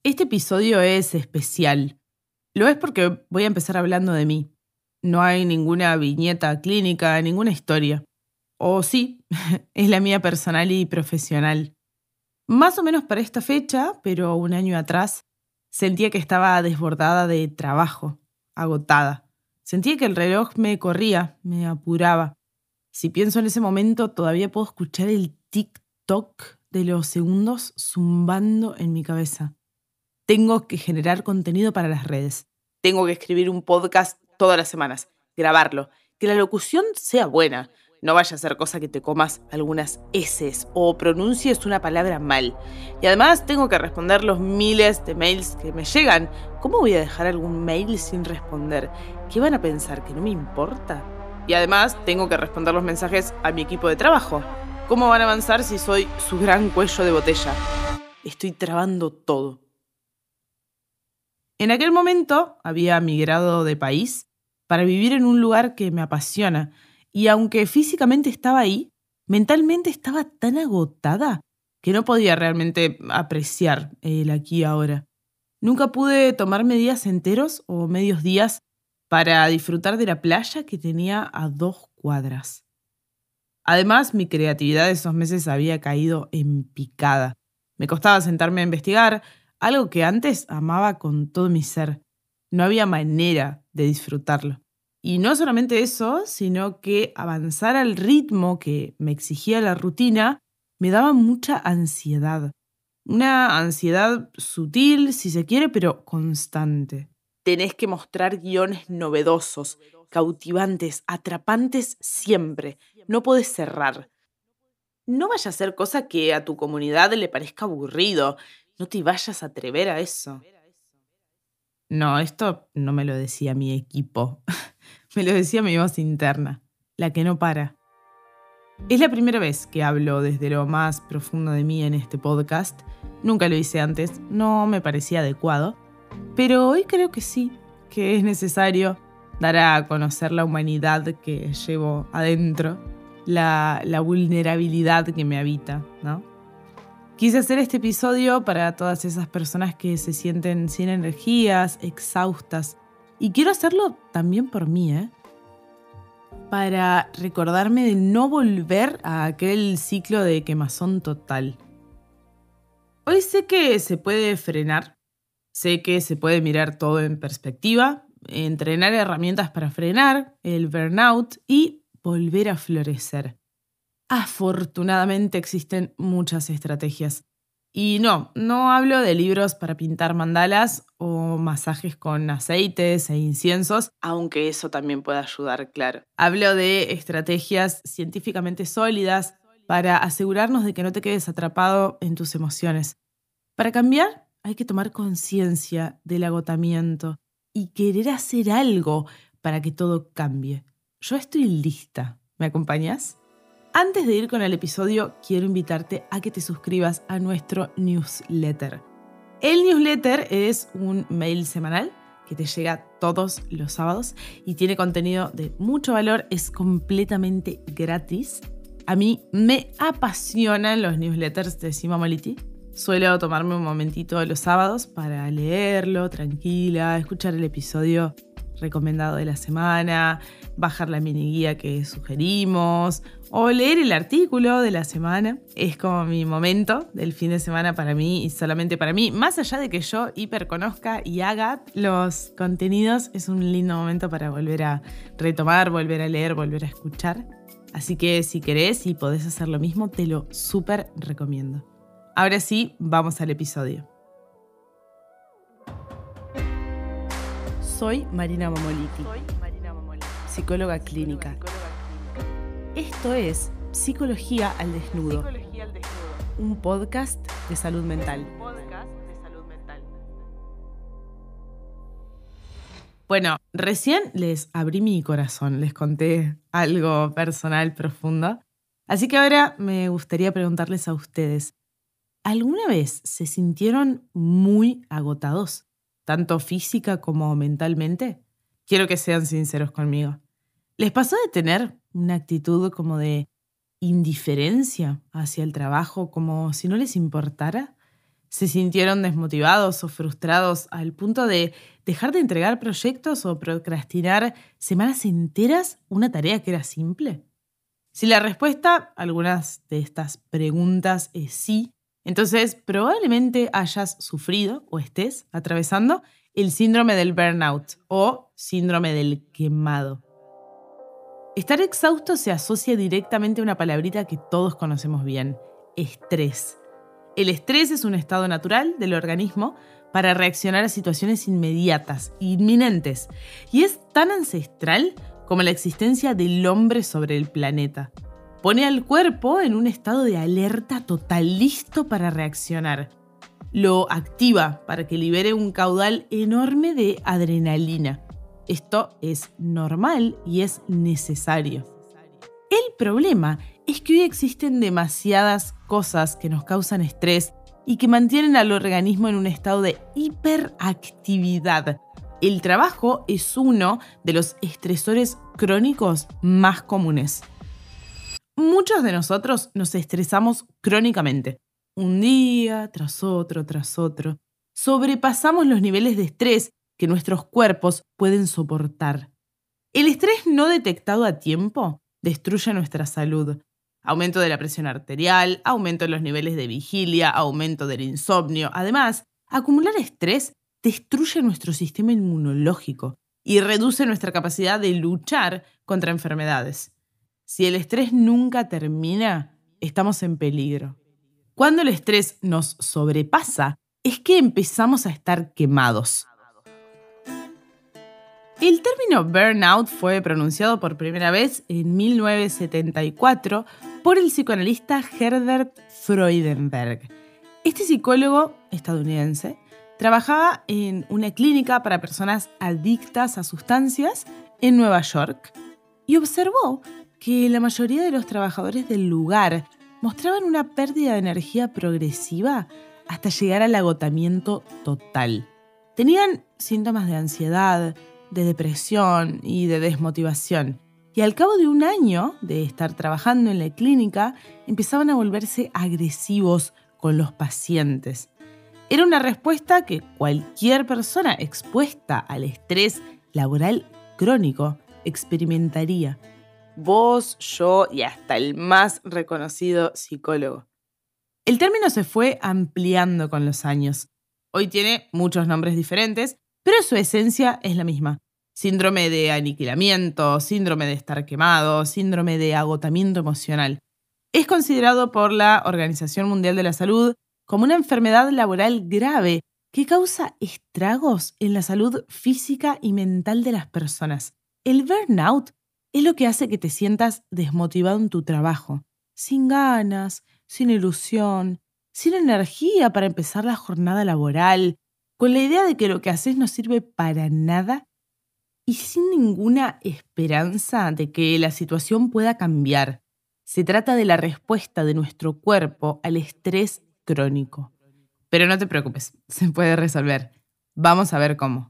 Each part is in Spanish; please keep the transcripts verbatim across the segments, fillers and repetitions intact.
Este episodio es especial. Lo es porque voy a empezar hablando de mí. No hay ninguna viñeta clínica, ninguna historia. O sí, es la mía personal y profesional. Más o menos para esta fecha, pero un año atrás, sentía que estaba desbordada de trabajo, agotada. Sentía que el reloj me corría, me apuraba. Si pienso en ese momento, todavía puedo escuchar el tic-toc de los segundos zumbando en mi cabeza. Tengo que generar contenido para las redes. Tengo que escribir un podcast todas las semanas, grabarlo, que la locución sea buena. No vaya a ser cosa que te comas algunas eses o pronuncies una palabra mal. Y además tengo que responder los miles de mails que me llegan. ¿Cómo voy a dejar algún mail sin responder? ¿Qué van a pensar? ¿Que no me importa? Y además tengo que responder los mensajes a mi equipo de trabajo. ¿Cómo van a avanzar si soy su gran cuello de botella? Estoy trabando todo. En aquel momento había migrado de país para vivir en un lugar que me apasiona y aunque físicamente estaba ahí, mentalmente estaba tan agotada que no podía realmente apreciar el aquí y ahora. Nunca pude tomarme días enteros o medios días para disfrutar de la playa que tenía a dos cuadras. Además, mi creatividad de esos meses había caído en picada. Me costaba sentarme a investigar, algo que antes amaba con todo mi ser. No había manera de disfrutarlo. Y no solamente eso, sino que avanzar al ritmo que me exigía la rutina me daba mucha ansiedad. Una ansiedad sutil, si se quiere, pero constante. Tenés que mostrar guiones novedosos, cautivantes, atrapantes siempre. No podés cerrar. No vaya a ser cosa que a tu comunidad le parezca aburrido. No te vayas a atrever a eso. No, esto no me lo decía mi equipo. Me lo decía mi voz interna, la que no para. Es la primera vez que hablo desde lo más profundo de mí en este podcast. Nunca lo hice antes, no me parecía adecuado. Pero hoy creo que sí, que es necesario dar a conocer la humanidad que llevo adentro, la, la vulnerabilidad que me habita, ¿no? Quise hacer este episodio para todas esas personas que se sienten sin energías, exhaustas. Y quiero hacerlo también por mí, ¿eh? Para recordarme de no volver a aquel ciclo de quemazón total. Hoy sé que se puede frenar, sé que se puede mirar todo en perspectiva, entrenar herramientas para frenar el burnout y volver a florecer. Afortunadamente existen muchas estrategias. Y no, no hablo de libros para pintar mandalas o masajes con aceites e inciensos, aunque eso también puede ayudar, claro. Hablo de estrategias científicamente sólidas para asegurarnos de que no te quedes atrapado en tus emociones. Para cambiar, hay que tomar conciencia del agotamiento y querer hacer algo para que todo cambie. Yo estoy lista. ¿Me acompañas? Antes de ir con el episodio, quiero invitarte a que te suscribas a nuestro newsletter. El newsletter es un mail semanal que te llega todos los sábados y tiene contenido de mucho valor, es completamente gratis. A mí me apasionan los newsletters de Sima Moletti. Suelo tomarme un momentito los sábados para leerlo tranquila, escuchar el episodio recomendado de la semana, bajar la mini guía que sugerimos o leer el artículo de la semana. Es como mi momento del fin de semana para mí y solamente para mí. Más allá de que yo hiperconozca y haga los contenidos, es un lindo momento para volver a retomar, volver a leer, volver a escuchar. Así que si querés y podés hacer lo mismo, te lo súper recomiendo. Ahora sí, vamos al episodio. Soy Marina Mamoliti, psicóloga clínica. Esto es Psicología al Desnudo, un podcast de salud mental. Bueno, recién les abrí mi corazón, les conté algo personal profundo. Así que ahora me gustaría preguntarles a ustedes, ¿alguna vez se sintieron muy agotados? Tanto física como mentalmente. Quiero que sean sinceros conmigo. ¿Les pasó de tener una actitud como de indiferencia hacia el trabajo, como si no les importara? ¿Se sintieron desmotivados o frustrados al punto de dejar de entregar proyectos o procrastinar semanas enteras una tarea que era simple? Si la respuesta a algunas de estas preguntas es sí, entonces probablemente hayas sufrido o estés atravesando el síndrome del burnout o síndrome del quemado. Estar exhausto se asocia directamente a una palabrita que todos conocemos bien: estrés. El estrés es un estado natural del organismo para reaccionar a situaciones inmediatas, inminentes, y es tan ancestral como la existencia del hombre sobre el planeta. Pone al cuerpo en un estado de alerta total, listo para reaccionar. Lo activa para que libere un caudal enorme de adrenalina. Esto es normal y es necesario. El problema es que hoy existen demasiadas cosas que nos causan estrés y que mantienen al organismo en un estado de hiperactividad. El trabajo es uno de los estresores crónicos más comunes. Muchos de nosotros nos estresamos crónicamente, un día tras otro, tras otro. Sobrepasamos los niveles de estrés que nuestros cuerpos pueden soportar. El estrés no detectado a tiempo destruye nuestra salud. Aumento de la presión arterial, aumento en los niveles de vigilia, aumento del insomnio. Además, acumular estrés destruye nuestro sistema inmunológico y reduce nuestra capacidad de luchar contra enfermedades. Si el estrés nunca termina, estamos en peligro. Cuando el estrés nos sobrepasa, es que empezamos a estar quemados. El término burnout fue pronunciado por primera vez en mil novecientos setenta y cuatro por el psicoanalista Herbert Freudenberg. Este psicólogo estadounidense trabajaba en una clínica para personas adictas a sustancias en Nueva York y observó que la mayoría de los trabajadores del lugar mostraban una pérdida de energía progresiva hasta llegar al agotamiento total. Tenían síntomas de ansiedad, de depresión y de desmotivación. Y al cabo de un año de estar trabajando en la clínica, empezaban a volverse agresivos con los pacientes. Era una respuesta que cualquier persona expuesta al estrés laboral crónico experimentaría. Vos, yo y hasta el más reconocido psicólogo. El término se fue ampliando con los años. Hoy tiene muchos nombres diferentes, pero su esencia es la misma. Síndrome de aniquilamiento, síndrome de estar quemado, síndrome de agotamiento emocional. Es considerado por la Organización Mundial de la Salud como una enfermedad laboral grave que causa estragos en la salud física y mental de las personas. El burnout es lo que hace que te sientas desmotivado en tu trabajo, sin ganas, sin ilusión, sin energía para empezar la jornada laboral, con la idea de que lo que haces no sirve para nada y sin ninguna esperanza de que la situación pueda cambiar. Se trata de la respuesta de nuestro cuerpo al estrés crónico. Pero no te preocupes, se puede resolver. Vamos a ver cómo.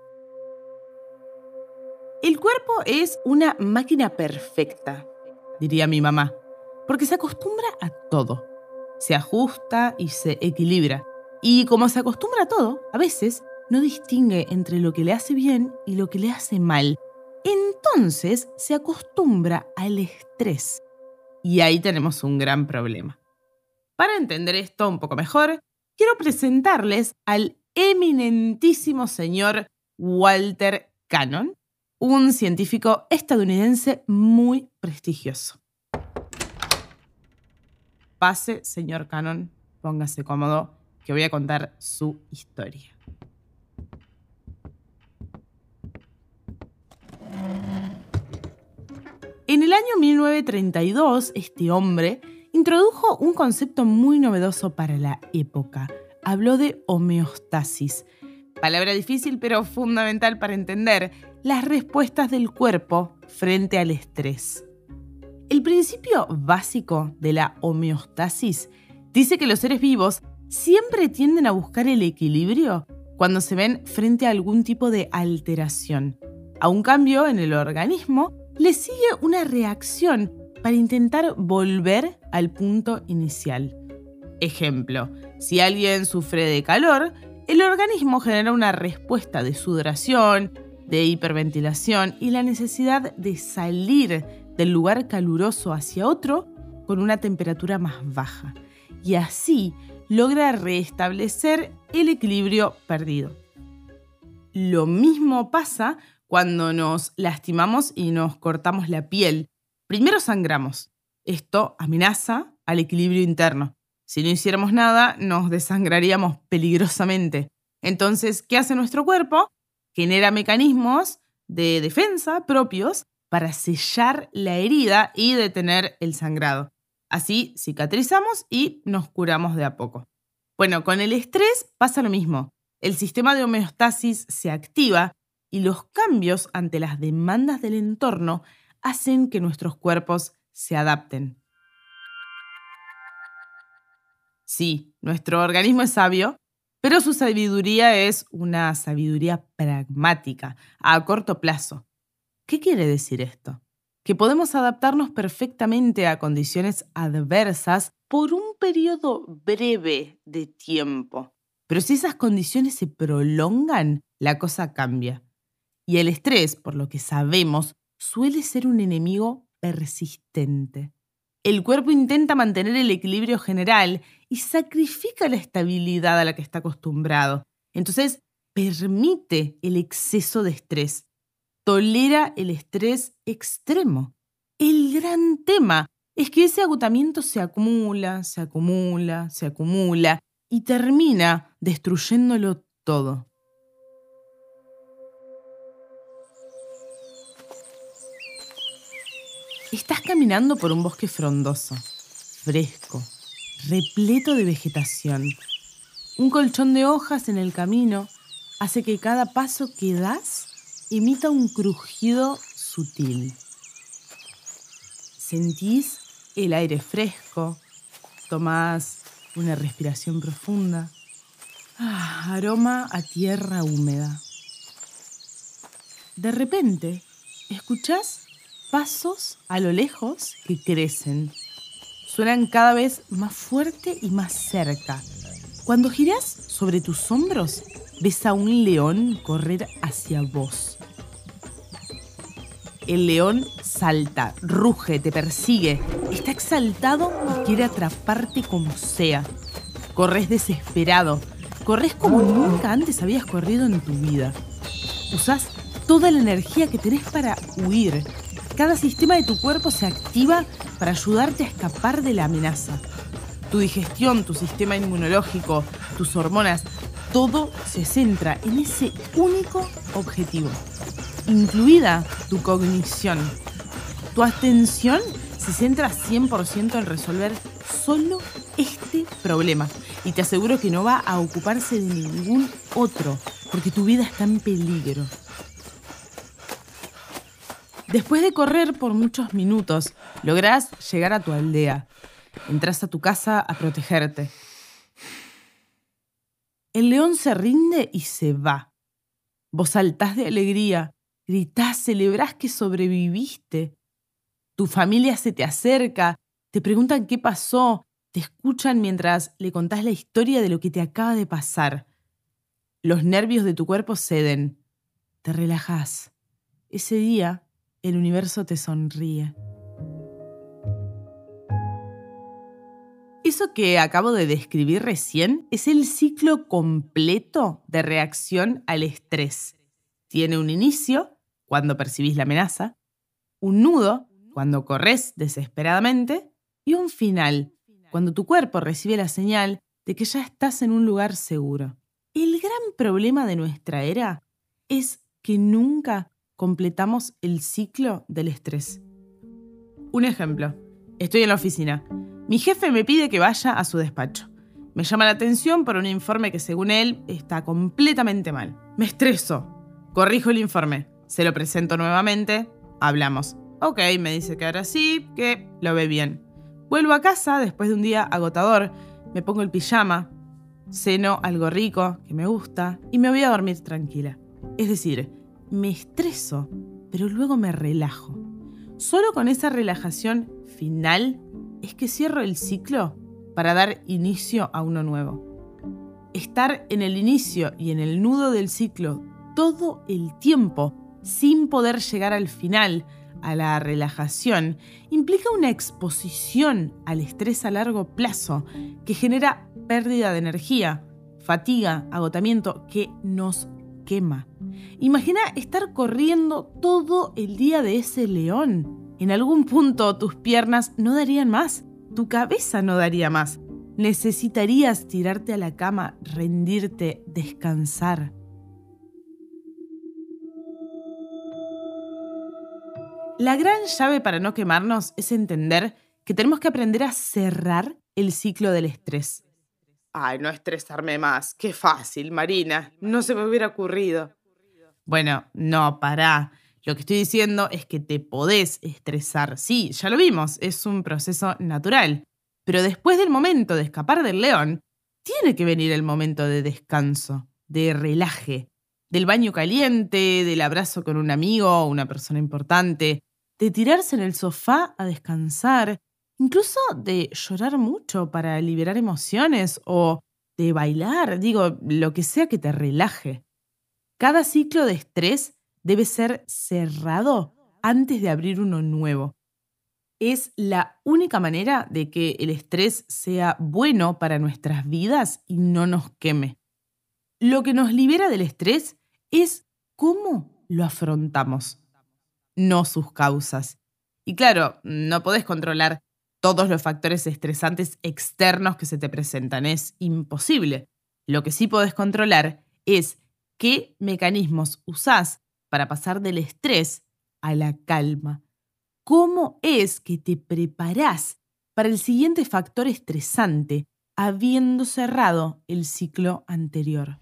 El cuerpo es una máquina perfecta, diría mi mamá, porque se acostumbra a todo. Se ajusta y se equilibra. Y como se acostumbra a todo, a veces no distingue entre lo que le hace bien y lo que le hace mal. Entonces se acostumbra al estrés. Y ahí tenemos un gran problema. Para entender esto un poco mejor, quiero presentarles al eminentísimo señor Walter Cannon, un científico estadounidense muy prestigioso. Pase, señor Cannon, póngase cómodo, que voy a contar su historia. En el año mil novecientos treinta y dos, este hombre introdujo un concepto muy novedoso para la época. Habló de homeostasis. Palabra difícil pero fundamental para entender las respuestas del cuerpo frente al estrés. El principio básico de la homeostasis dice que los seres vivos siempre tienden a buscar el equilibrio cuando se ven frente a algún tipo de alteración. A un cambio en el organismo le sigue una reacción para intentar volver al punto inicial. Ejemplo, Si alguien sufre de calor, el organismo genera una respuesta de sudoración, de hiperventilación y la necesidad de salir del lugar caluroso hacia otro con una temperatura más baja. Y así logra restablecer el equilibrio perdido. Lo mismo pasa cuando nos lastimamos y nos cortamos la piel. Primero sangramos. Esto amenaza al equilibrio interno. Si no hiciéramos nada, nos desangraríamos peligrosamente. Entonces, ¿qué hace nuestro cuerpo? Genera mecanismos de defensa propios para sellar la herida y detener el sangrado. Así cicatrizamos y nos curamos de a poco. Bueno, con el estrés pasa lo mismo. El sistema de homeostasis se activa y los cambios ante las demandas del entorno hacen que nuestros cuerpos se adapten. Sí, nuestro organismo es sabio, pero su sabiduría es una sabiduría pragmática, a corto plazo. ¿Qué quiere decir esto? Que podemos adaptarnos perfectamente a condiciones adversas por un periodo breve de tiempo. Pero si esas condiciones se prolongan, la cosa cambia. Y el estrés, por lo que sabemos, suele ser un enemigo persistente. El cuerpo intenta mantener el equilibrio general y sacrifica la estabilidad a la que está acostumbrado. Entonces, permite el exceso de estrés. Tolera el estrés extremo. El gran tema es que ese agotamiento se acumula, se acumula, se acumula y termina destruyéndolo todo. Estás caminando por un bosque frondoso, fresco, repleto de vegetación. Un colchón de hojas en el camino hace que cada paso que das emita un crujido sutil. Sentís el aire fresco, tomás una respiración profunda. Ah, aroma a tierra húmeda. De repente, escuchás pasos a lo lejos que crecen. Suenan cada vez más fuerte y más cerca. Cuando girás sobre tus hombros, ves a un león correr hacia vos. El león salta, ruge, te persigue. Está exaltado y quiere atraparte como sea. Corres desesperado. Corres como nunca antes habías corrido en tu vida. Usás toda la energía que tenés para huir. Cada sistema de tu cuerpo se activa para ayudarte a escapar de la amenaza. Tu digestión, tu sistema inmunológico, tus hormonas, todo se centra en ese único objetivo, incluida tu cognición. Tu atención se centra cien por ciento en resolver solo este problema y te aseguro que no va a ocuparse de ningún otro, porque tu vida está en peligro. Después de correr por muchos minutos, lográs llegar a tu aldea. Entrás a tu casa a protegerte. El león se rinde y se va. Vos saltás de alegría, gritás, celebrás que sobreviviste. Tu familia se te acerca, te preguntan qué pasó, te escuchan mientras le contás la historia de lo que te acaba de pasar. Los nervios de tu cuerpo ceden. Te relajás. Ese día, el universo te sonríe. Eso que acabo de describir recién es el ciclo completo de reacción al estrés. Tiene un inicio, cuando percibís la amenaza, un nudo, cuando corres desesperadamente, y un final, cuando tu cuerpo recibe la señal de que ya estás en un lugar seguro. El gran problema de nuestra era es que nunca completamos el ciclo del estrés. Un ejemplo. Estoy en la oficina. Mi jefe me pide que vaya a su despacho. Me llama la atención por un informe que, según él, está completamente mal. Me estreso. Corrijo el informe. Se lo presento nuevamente. Hablamos. Ok, me dice que ahora sí, que lo ve bien. Vuelvo a casa después de un día agotador. Me pongo el pijama. Ceno algo rico, que me gusta, y me voy a dormir tranquila. Es decir, me estreso, pero luego me relajo. Solo con esa relajación final es que cierro el ciclo para dar inicio a uno nuevo. estar en el inicio y en el nudo del ciclo todo el tiempo, sin poder llegar al final, a la relajación, implica una exposición al estrés a largo plazo que genera pérdida de energía, fatiga, agotamiento, que nos quema. Imagina estar corriendo todo el día de ese león. En algún punto tus piernas no darían más, tu cabeza no daría más. Necesitarías tirarte a la cama, rendirte, descansar. La gran llave para no quemarnos es entender que tenemos que aprender a cerrar el ciclo del estrés. Ay, no estresarme más. Qué fácil, Marina. No se me hubiera ocurrido. Bueno, no, pará. Lo que estoy diciendo es que te podés estresar. Sí, ya lo vimos, es un proceso natural. Pero después del momento de escapar del león, tiene que venir el momento de descanso, de relaje, del baño caliente, del abrazo con un amigo o una persona importante, de tirarse en el sofá a descansar, incluso de llorar mucho para liberar emociones o de bailar, digo, lo que sea que te relaje. Cada ciclo de estrés debe ser cerrado antes de abrir uno nuevo. Es la única manera de que el estrés sea bueno para nuestras vidas y no nos queme. Lo que nos libera del estrés es cómo lo afrontamos, no sus causas. Y claro, no podés controlar todos los factores estresantes externos que se te presentan, es imposible. Lo que sí podés controlar es qué mecanismos usás para pasar del estrés a la calma. ¿Cómo es que te preparás para el siguiente factor estresante, habiendo cerrado el ciclo anterior?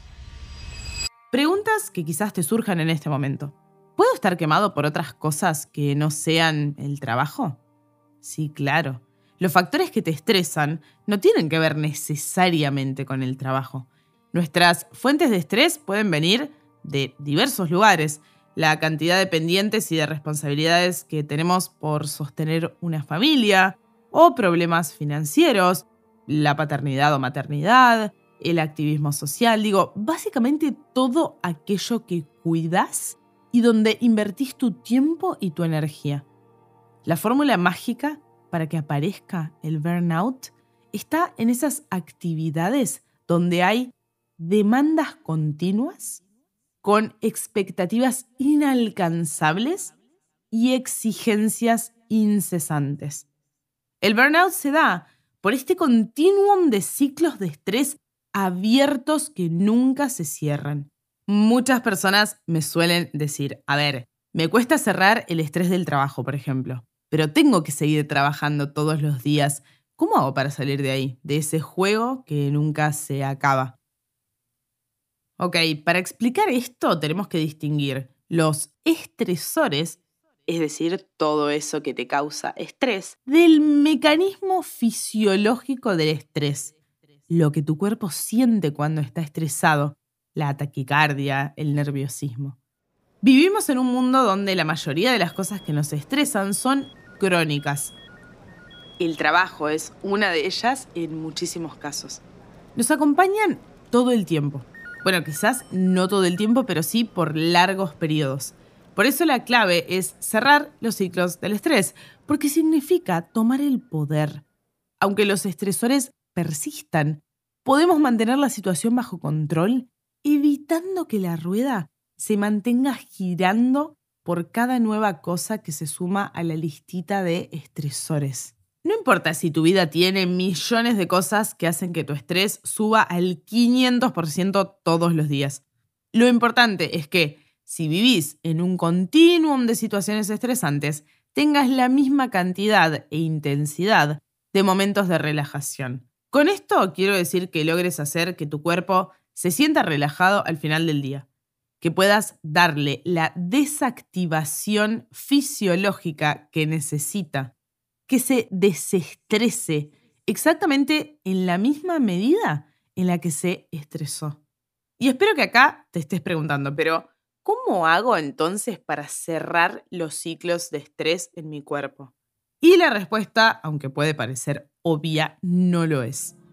Preguntas que quizás te surjan en este momento. ¿Puedo estar quemado por otras cosas que no sean el trabajo? Sí, claro. Los factores que te estresan no tienen que ver necesariamente con el trabajo. Nuestras fuentes de estrés pueden venir de diversos lugares. La cantidad de pendientes y de responsabilidades que tenemos por sostener una familia, o problemas financieros, la paternidad o maternidad, el activismo social, digo, básicamente todo aquello que cuidas y donde invertís tu tiempo y tu energía. La fórmula mágica para que aparezca el burnout está en esas actividades donde hay demandas continuas, con expectativas inalcanzables y exigencias incesantes. El burnout se da por este continuum de ciclos de estrés abiertos que nunca se cierran. Muchas personas me suelen decir, a ver, me cuesta cerrar el estrés del trabajo, por ejemplo, pero tengo que seguir trabajando todos los días. ¿Cómo hago para salir de ahí, de ese juego que nunca se acaba? Ok, para explicar esto tenemos que distinguir los estresores, es decir, todo eso que te causa estrés, del mecanismo fisiológico del estrés, lo que tu cuerpo siente cuando está estresado, la taquicardia, el nerviosismo. Vivimos en un mundo donde la mayoría de las cosas que nos estresan son crónicas. El trabajo es una de ellas en muchísimos casos. Nos acompañan todo el tiempo. Bueno, quizás no todo el tiempo, pero sí por largos periodos. Por eso la clave es cerrar los ciclos del estrés, porque significa tomar el poder. Aunque los estresores persistan, podemos mantener la situación bajo control, evitando que la rueda se mantenga girando por cada nueva cosa que se suma a la listita de estresores. No importa si tu vida tiene millones de cosas que hacen que tu estrés suba al quinientos por ciento todos los días. Lo importante es que, si vivís en un continuum de situaciones estresantes, tengas la misma cantidad e intensidad de momentos de relajación. Con esto quiero decir que logres hacer que tu cuerpo se sienta relajado al final del día, que puedas darle la desactivación fisiológica que necesita, que se desestrese exactamente en la misma medida en la que se estresó. Y espero que acá te estés preguntando, pero ¿cómo hago entonces para cerrar los ciclos de estrés en mi cuerpo? Y la respuesta, aunque puede parecer obvia, no lo es.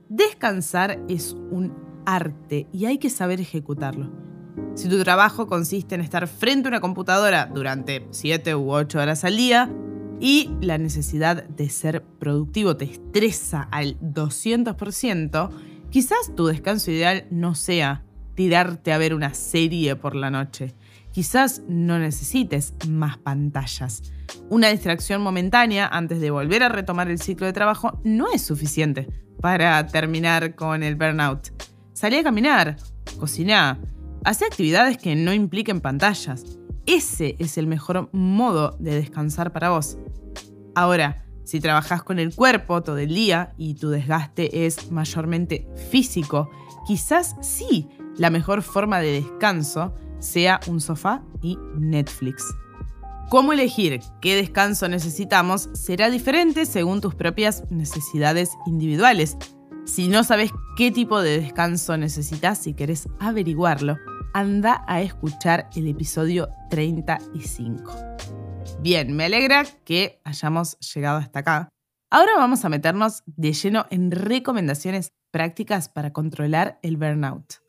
Descansar es un arte y hay que saber ejecutarlo. Si tu trabajo consiste en estar frente a una computadora durante siete u ocho horas al día y la necesidad de ser productivo te estresa al doscientos por ciento, quizás tu descanso ideal no sea tirarte a ver una serie por la noche. Quizás no necesites más pantallas. Una distracción momentánea antes de volver a retomar el ciclo de trabajo no es suficiente para terminar con el burnout. Salí a caminar, cociná, hacé actividades que no impliquen pantallas. Ese es el mejor modo de descansar para vos. Ahora, si trabajás con el cuerpo todo el día y tu desgaste es mayormente físico, quizás sí la mejor forma de descanso sea un sofá y Netflix. Cómo elegir qué descanso necesitamos será diferente según tus propias necesidades individuales. Si no sabes qué tipo de descanso necesitas, si querés averiguarlo, anda a escuchar el episodio treinta y cinco. Bien, me alegra que hayamos llegado hasta acá. Ahora vamos a meternos de lleno en recomendaciones prácticas para controlar el burnout.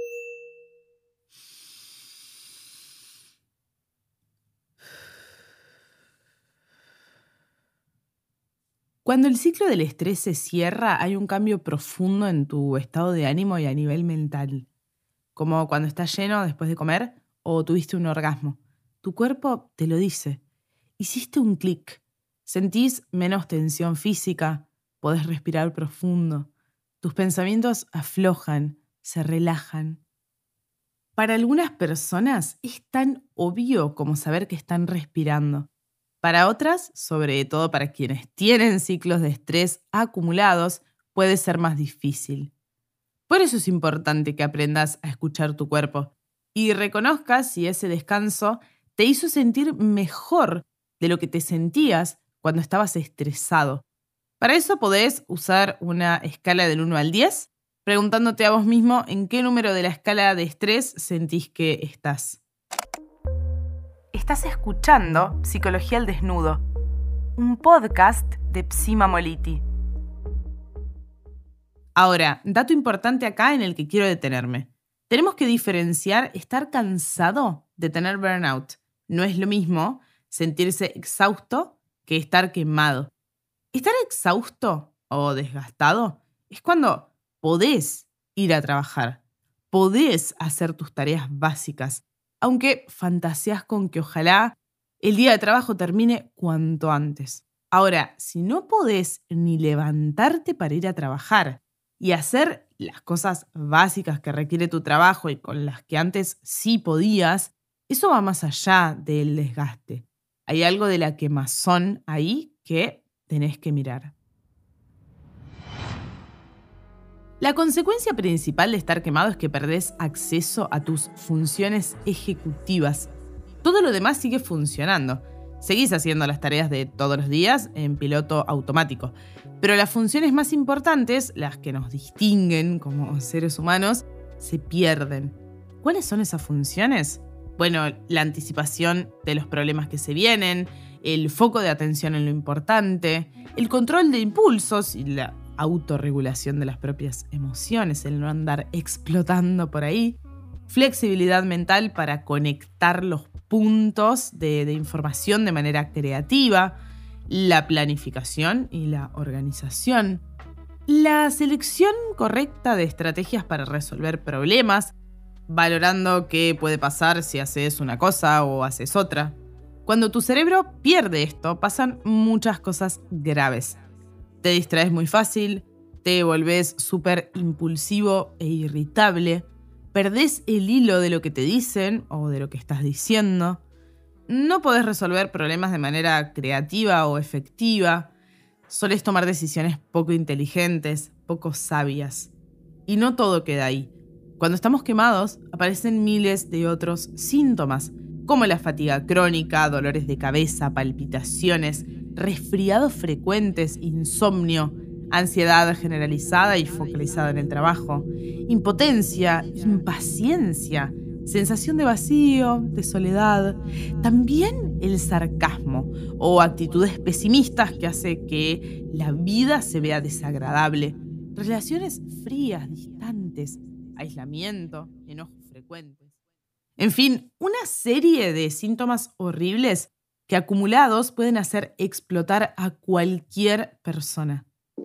Cuando el ciclo del estrés se cierra, hay un cambio profundo en tu estado de ánimo y a nivel mental. Como cuando estás lleno después de comer o tuviste un orgasmo. Tu cuerpo te lo dice. Hiciste un clic. Sentís menos tensión física, podés respirar profundo. Tus pensamientos aflojan, se relajan. Para algunas personas es tan obvio como saber que están respirando. Para otras, sobre todo para quienes tienen ciclos de estrés acumulados, puede ser más difícil. Por eso es importante que aprendas a escuchar tu cuerpo y reconozcas si ese descanso te hizo sentir mejor de lo que te sentías cuando estabas estresado. Para eso podés usar una escala del uno al diez, preguntándote a vos mismo en qué número de la escala de estrés sentís que estás. Estás escuchando Psicología al Desnudo, un podcast de Psima Moliti. Ahora, dato importante acá en el que quiero detenerme. Tenemos que diferenciar estar cansado de tener burnout. No es lo mismo sentirse exhausto que estar quemado. Estar exhausto o desgastado es cuando podés ir a trabajar, podés hacer tus tareas básicas, aunque fantaseás con que ojalá el día de trabajo termine cuanto antes. Ahora, si no podés ni levantarte para ir a trabajar y hacer las cosas básicas que requiere tu trabajo y con las que antes sí podías, eso va más allá del desgaste. Hay algo de la quemazón ahí que tenés que mirar. La consecuencia principal de estar quemado es que perdés acceso a tus funciones ejecutivas. Todo lo demás sigue funcionando. Seguís haciendo las tareas de todos los días en piloto automático. Pero las funciones más importantes, las que nos distinguen como seres humanos, se pierden. ¿Cuáles son esas funciones? Bueno, la anticipación de los problemas que se vienen, el foco de atención en lo importante, el control de impulsos y la autorregulación de las propias emociones, el no andar explotando por ahí, flexibilidad mental para conectar los puntos de, de información de manera creativa, la planificación y la organización, la selección correcta de estrategias para resolver problemas, valorando qué puede pasar si haces una cosa o haces otra. Cuando tu cerebro pierde esto, pasan muchas cosas graves. Te distraes muy fácil, te volvés súper impulsivo e irritable, perdés el hilo de lo que te dicen o de lo que estás diciendo, no podés resolver problemas de manera creativa o efectiva, solés tomar decisiones poco inteligentes, poco sabias. Y no todo queda ahí. Cuando estamos quemados, aparecen miles de otros síntomas, como la fatiga crónica, dolores de cabeza, palpitaciones, resfriados frecuentes, insomnio, ansiedad generalizada y focalizada en el trabajo, impotencia, impaciencia, sensación de vacío, de soledad, también el sarcasmo o actitudes pesimistas que hace que la vida se vea desagradable. relaciones frías, distantes, aislamiento, enojos frecuentes. En fin, una serie de síntomas horribles que acumulados pueden hacer explotar a cualquier persona.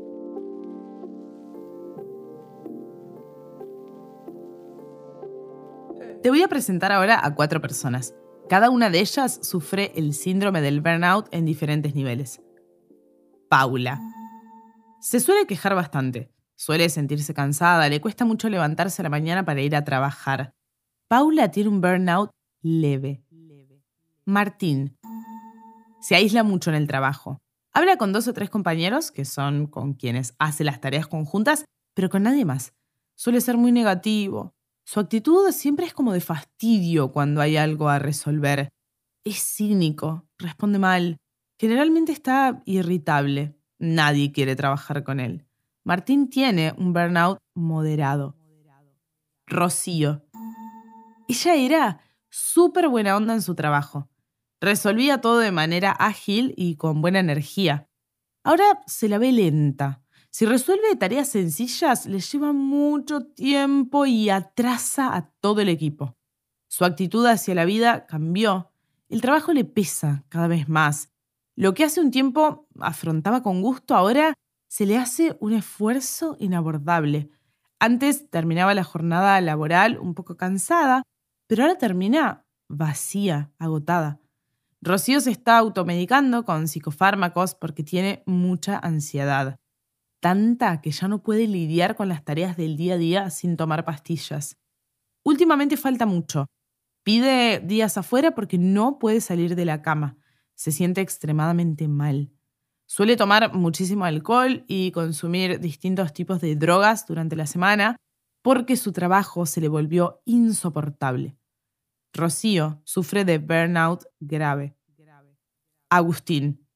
Te voy a presentar ahora a cuatro personas. Cada una de ellas sufre el síndrome del burnout en diferentes niveles. Paula. Se suele quejar bastante. Suele sentirse cansada, le cuesta mucho levantarse a la mañana para ir a trabajar. Paula tiene un burnout leve. Martín. Se aísla mucho en el trabajo. Habla con dos o tres compañeros, que son con quienes hace las tareas conjuntas, pero con nadie más. Suele ser muy negativo. Su actitud siempre es como de fastidio cuando hay algo a resolver. Es cínico, responde mal. Generalmente está irritable. Nadie quiere trabajar con él. Martín tiene un burnout moderado. Rocío. Ella era súper buena onda en su trabajo. Resolvía todo de manera ágil y con buena energía. Ahora se la ve lenta. Si resuelve tareas sencillas, le lleva mucho tiempo y atrasa a todo el equipo. Su actitud hacia la vida cambió. El trabajo le pesa cada vez más. Lo que hace un tiempo afrontaba con gusto, ahora se le hace un esfuerzo inabordable. Antes terminaba la jornada laboral un poco cansada, pero ahora termina vacía, agotada. Rocío se está automedicando con psicofármacos porque tiene mucha ansiedad. Tanta que ya no puede lidiar con las tareas del día a día sin tomar pastillas. Últimamente falta mucho. Pide días afuera porque no puede salir de la cama. Se siente extremadamente mal. Suele tomar muchísimo alcohol y consumir distintos tipos de drogas durante la semana porque su trabajo se le volvió insoportable. Rocío sufre de burnout grave. Agustín.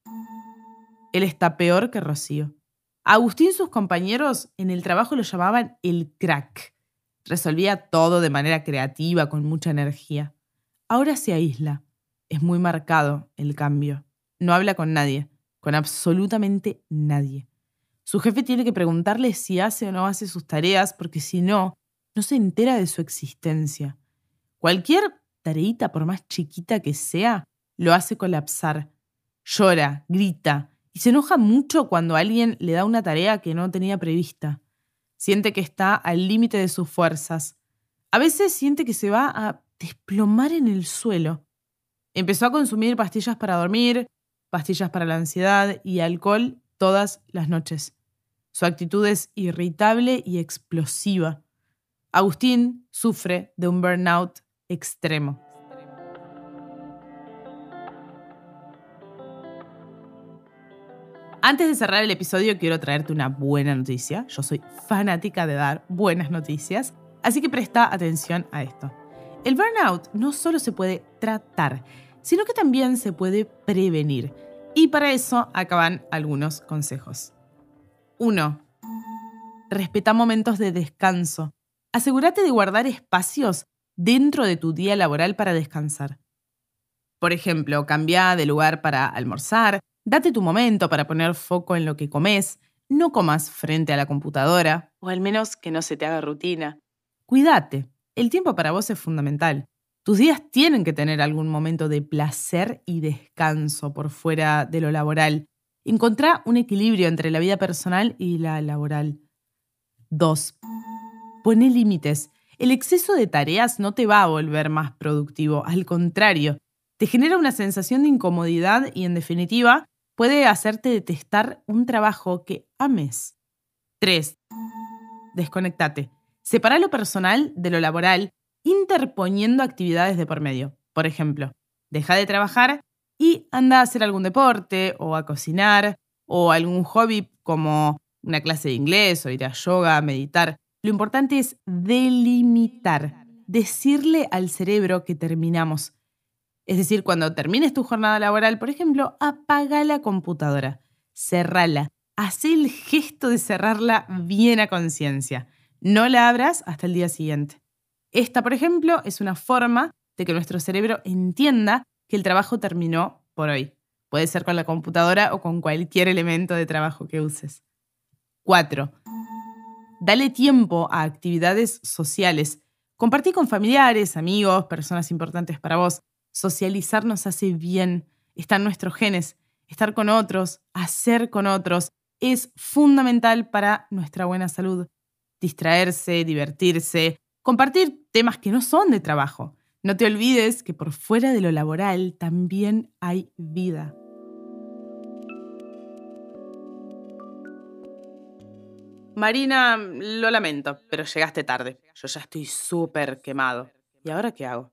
Él está peor que Rocío. Agustín y sus compañeros en el trabajo lo llamaban el crack. Resolvía todo de manera creativa, con mucha energía. Ahora se aísla. Es muy marcado el cambio. No habla con nadie, con absolutamente nadie. Su jefe tiene que preguntarle si hace o no hace sus tareas, porque si no, no se entera de su existencia. Cualquier tareita, por más chiquita que sea, lo hace colapsar. Llora, grita y se enoja mucho cuando alguien le da una tarea que no tenía prevista. Siente que está al límite de sus fuerzas. A veces siente que se va a desplomar en el suelo. Empezó a consumir pastillas para dormir, pastillas para la ansiedad y alcohol todas las noches. Su actitud es irritable y explosiva. Agustín sufre de un burnout extremo. Antes de cerrar el episodio, quiero traerte una buena noticia. Yo soy fanática de dar buenas noticias, así que presta atención a esto. El burnout no solo se puede tratar, sino que también se puede prevenir. Y para eso acaban algunos consejos. uno. Respeta momentos de descanso. Asegúrate de guardar espacios dentro de tu día laboral para descansar. Por ejemplo, cambia de lugar para almorzar, date tu momento para poner foco en lo que comes, no comas frente a la computadora, o al menos que no se te haga rutina. Cuídate, el tiempo para vos es fundamental. Tus días tienen que tener algún momento de placer y descanso por fuera de lo laboral. Encontrá un equilibrio entre la vida personal y la laboral. dos. Poné límites. El exceso de tareas no te va a volver más productivo, al contrario, te genera una sensación de incomodidad y, en definitiva, puede hacerte detestar un trabajo que ames. tres. Desconectate. Separa lo personal de lo laboral, interponiendo actividades de por medio. Por ejemplo, deja de trabajar y anda a hacer algún deporte o a cocinar o algún hobby como una clase de inglés o ir a yoga, meditar. Lo importante es delimitar, decirle al cerebro que terminamos. Es decir, cuando termines tu jornada laboral, por ejemplo, apaga la computadora, cerrala, haz el gesto de cerrarla bien a conciencia. No la abras hasta el día siguiente. Esta, por ejemplo, es una forma de que nuestro cerebro entienda que el trabajo terminó por hoy. Puede ser con la computadora o con cualquier elemento de trabajo que uses. cuatro. Dale tiempo a actividades sociales. Compartí con familiares, amigos, personas importantes para vos. Socializar nos hace bien. Está en nuestros genes. Estar con otros, hacer con otros, es fundamental para nuestra buena salud. Distraerse, divertirse, compartir temas que no son de trabajo. No te olvides que por fuera de lo laboral también hay vida. Marina, lo lamento, pero llegaste tarde. Yo ya estoy súper quemado. ¿Y ahora qué hago?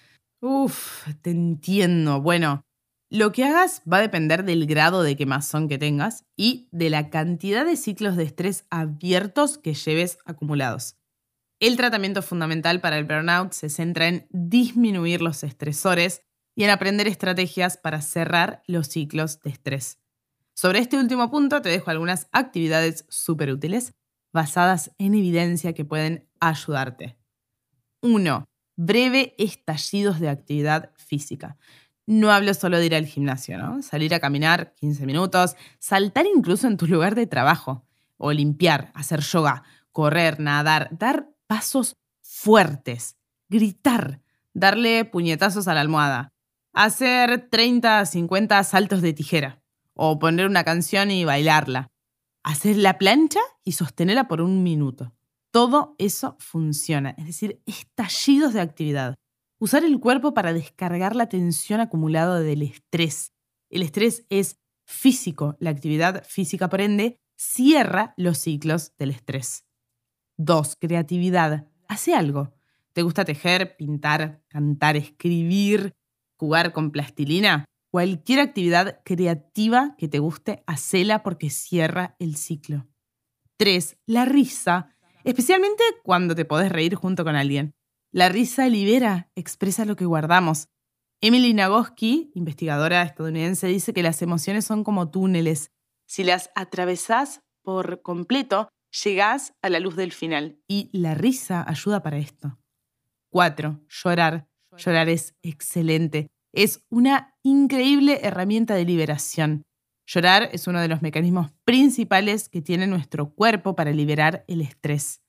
Uf, te entiendo. Bueno, lo que hagas va a depender del grado de quemazón que tengas y de la cantidad de ciclos de estrés abiertos que lleves acumulados. El tratamiento fundamental para el burnout se centra en disminuir los estresores y en aprender estrategias para cerrar los ciclos de estrés. Sobre este último punto te dejo algunas actividades súper útiles basadas en evidencia que pueden ayudarte. uno. Breve estallidos de actividad física. No hablo solo de ir al gimnasio, ¿no? Salir a caminar quince minutos, saltar incluso en tu lugar de trabajo, o limpiar, hacer yoga, correr, nadar, dar pasos fuertes, gritar, darle puñetazos a la almohada, hacer treinta, cincuenta saltos de tijera, o poner una canción y bailarla, hacer la plancha y sostenerla por un minuto. Todo eso funciona, es decir, estallidos de actividad. Usar el cuerpo para descargar la tensión acumulada del estrés. El estrés es físico, la actividad física, por ende, cierra los ciclos del estrés. dos. Creatividad. Hace algo. ¿Te gusta tejer, pintar, cantar, escribir, jugar con plastilina? Cualquier actividad creativa que te guste, hacela porque cierra el ciclo. tres. La risa. Especialmente cuando te podés reír junto con alguien. La risa libera, expresa lo que guardamos. Emily Nagoski, investigadora estadounidense, dice que las emociones son como túneles. Si las atravesás por completo, llegás a la luz del final. Y la risa ayuda para esto. cuatro. Llorar. Llorar es excelente. Es una increíble herramienta de liberación. Llorar es uno de los mecanismos principales que tiene nuestro cuerpo para liberar el estrés.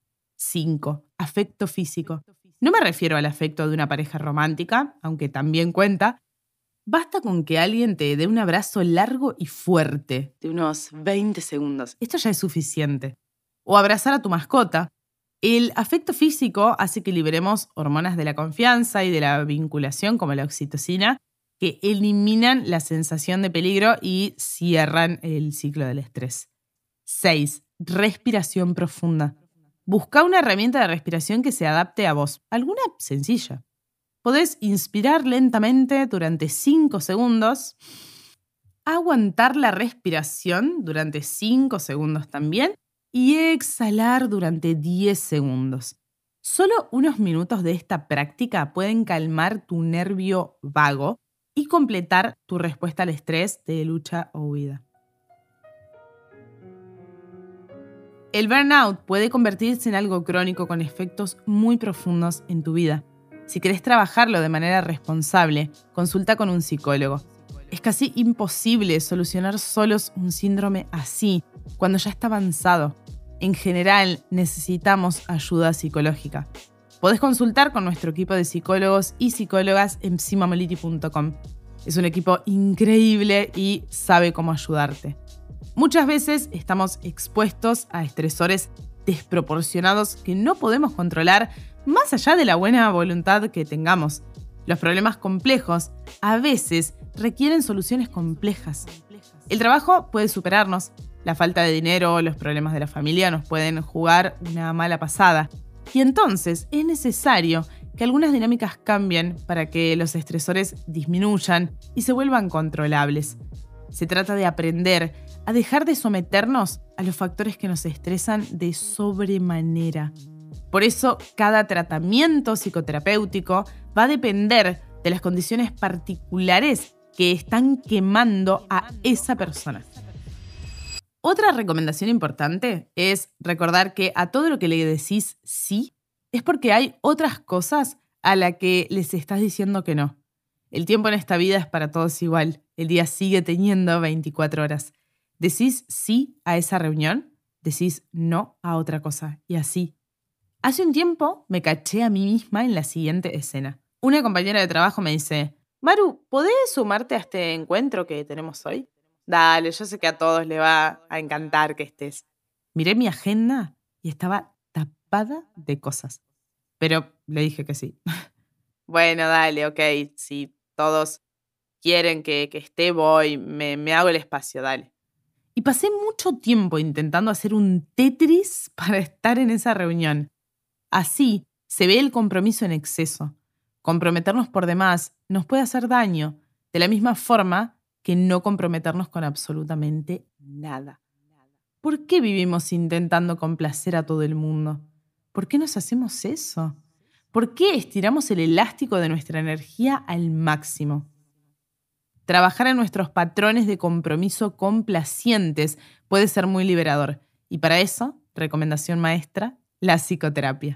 cinco. Afecto físico. No me refiero al afecto de una pareja romántica, aunque también cuenta. Basta con que alguien te dé un abrazo largo y fuerte, de unos veinte segundos. Esto ya es suficiente. O abrazar a tu mascota. El afecto físico hace que liberemos hormonas de la confianza y de la vinculación, como la oxitocina, que eliminan la sensación de peligro y cierran el ciclo del estrés. seis. Respiración profunda. Busca una herramienta de respiración que se adapte a vos, alguna sencilla. Podés inspirar lentamente durante cinco segundos, aguantar la respiración durante cinco segundos también y exhalar durante diez segundos. Solo unos minutos de esta práctica pueden calmar tu nervio vago y completar tu respuesta al estrés de lucha o huida. El burnout puede convertirse en algo crónico con efectos muy profundos en tu vida. Si querés trabajarlo de manera responsable, consulta con un psicólogo. Es casi imposible solucionar solos un síndrome así, cuando ya está avanzado. En general, necesitamos ayuda psicológica. Podés consultar con nuestro equipo de psicólogos y psicólogas en psimamoliti punto com. Es un equipo increíble y sabe cómo ayudarte. Muchas veces estamos expuestos a estresores desproporcionados que no podemos controlar más allá de la buena voluntad que tengamos. Los problemas complejos a veces requieren soluciones complejas. El trabajo puede superarnos, la falta de dinero o los problemas de la familia nos pueden jugar una mala pasada. Y entonces es necesario que algunas dinámicas cambien para que los estresores disminuyan y se vuelvan controlables. Se trata de aprender a dejar de someternos a los factores que nos estresan de sobremanera. Por eso, cada tratamiento psicoterapéutico va a depender de las condiciones particulares que están quemando a esa persona. Otra recomendación importante es recordar que a todo lo que le decís sí es porque hay otras cosas a las que les estás diciendo que no. El tiempo en esta vida es para todos igual. El día sigue teniendo veinticuatro horas. ¿Decís sí a esa reunión? decís no a otra cosa. Y así. Hace un tiempo me caché a mí misma en la siguiente escena. Una compañera de trabajo me dice, Maru, ¿podés sumarte a este encuentro que tenemos hoy? Dale, yo sé que a todos les va a encantar que estés. Miré mi agenda y estaba tapada de cosas. Pero le dije que sí. Bueno, dale, ok, si todos quieren que, que esté, voy, me, me hago el espacio, dale. Y pasé mucho tiempo intentando hacer un Tetris para estar en esa reunión. Así se ve el compromiso en exceso. Comprometernos por demás nos puede hacer daño, de la misma forma que no comprometernos con absolutamente nada. ¿Por qué vivimos intentando complacer a todo el mundo? ¿Por qué nos hacemos eso? ¿Por qué estiramos el elástico de nuestra energía al máximo? Trabajar en nuestros patrones de compromiso complacientes puede ser muy liberador. Y para eso, recomendación maestra, la psicoterapia.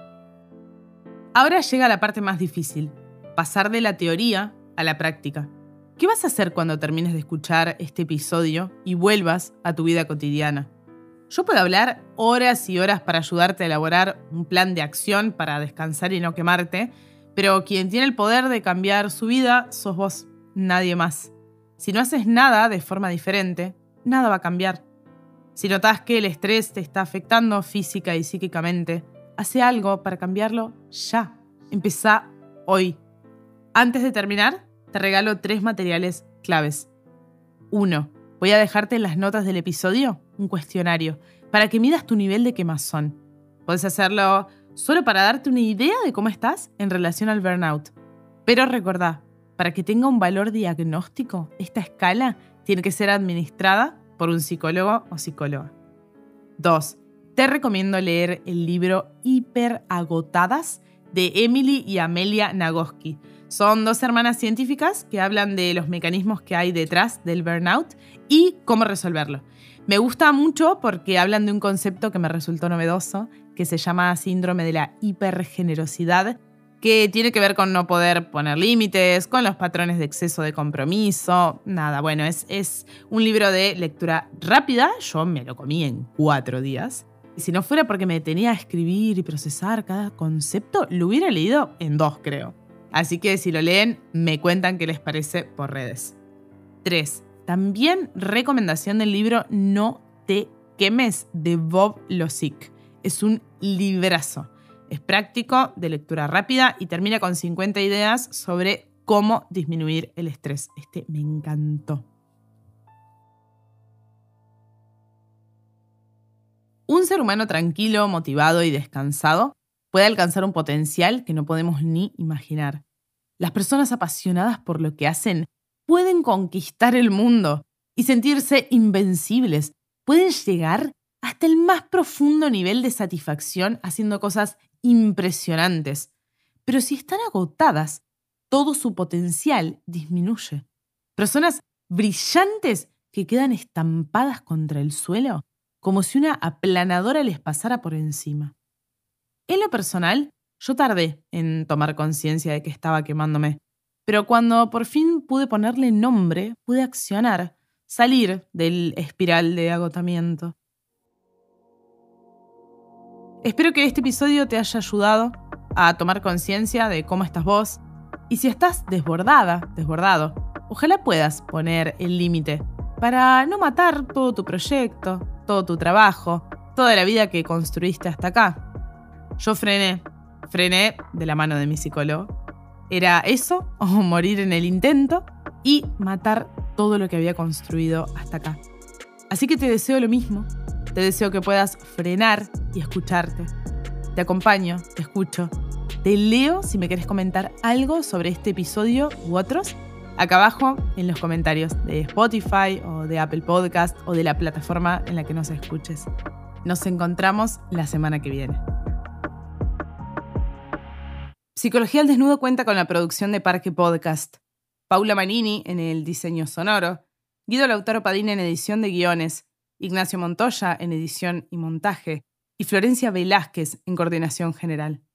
Ahora llega la parte más difícil, pasar de la teoría a la práctica. ¿Qué vas a hacer cuando termines de escuchar este episodio y vuelvas a tu vida cotidiana? Yo puedo hablar horas y horas para ayudarte a elaborar un plan de acción para descansar y no quemarte, pero quien tiene el poder de cambiar su vida sos vos, nadie más. Si no haces nada de forma diferente, nada va a cambiar. Si notás que el estrés te está afectando física y psíquicamente, hace algo para cambiarlo ya. Empezá hoy. Antes de terminar, te regalo tres materiales claves. Uno. Voy a dejarte en las notas del episodio un cuestionario para que midas tu nivel de quemazón. Puedes hacerlo solo para darte una idea de cómo estás en relación al burnout. Pero recordá, para que tenga un valor diagnóstico, esta escala tiene que ser administrada por un psicólogo o psicóloga. Dos. Te recomiendo leer el libro Hiperagotadas de Emily y Amelia Nagoski. Son dos hermanas científicas que hablan de los mecanismos que hay detrás del burnout y cómo resolverlo. Me gusta mucho porque hablan de un concepto que me resultó novedoso, que se llama síndrome de la hipergenerosidad, que tiene que ver con no poder poner límites, con los patrones de exceso de compromiso. Nada, bueno, es, es un libro de lectura rápida. Yo me lo comí en cuatro días. Y si no fuera porque me detenía a escribir y procesar cada concepto, lo hubiera leído en dos, creo. Así que si lo leen, me cuentan qué les parece por redes. tres. También recomendación del libro No te quemes de Bob Losick. Es un librazo. Es práctico, de lectura rápida y termina con cincuenta ideas sobre cómo disminuir el estrés. Este me encantó. Un ser humano tranquilo, motivado y descansado puede alcanzar un potencial que no podemos ni imaginar. Las personas apasionadas por lo que hacen pueden conquistar el mundo y sentirse invencibles. Pueden llegar hasta el más profundo nivel de satisfacción haciendo cosas impresionantes. Pero si están agotadas, todo su potencial disminuye. Personas brillantes que quedan estampadas contra el suelo como si una aplanadora les pasara por encima. En lo personal, yo tardé en tomar conciencia de que estaba quemándome, pero cuando por fin pude ponerle nombre, pude accionar, salir del espiral de agotamiento. Espero que este episodio te haya ayudado a tomar conciencia de cómo estás vos y si estás desbordada, desbordado, ojalá puedas poner el límite para no matar todo tu proyecto, todo tu trabajo, toda la vida que construiste hasta acá. Yo frené, frené de la mano de mi psicólogo. Era eso o morir en el intento y matar todo lo que había construido hasta acá. Así que te deseo lo mismo. Te deseo que puedas frenar y escucharte. Te acompaño, te escucho. Te leo si me querés comentar algo sobre este episodio u otros. Acá abajo en los comentarios de Spotify o de Apple Podcast o de la plataforma en la que nos escuches. Nos encontramos la semana que viene. Psicología al Desnudo cuenta con la producción de Parque Podcast. Paula Manini en el diseño sonoro, Guido Lautaro Padina en edición de guiones, Ignacio Montoya en edición y montaje y Florencia Velázquez en coordinación general.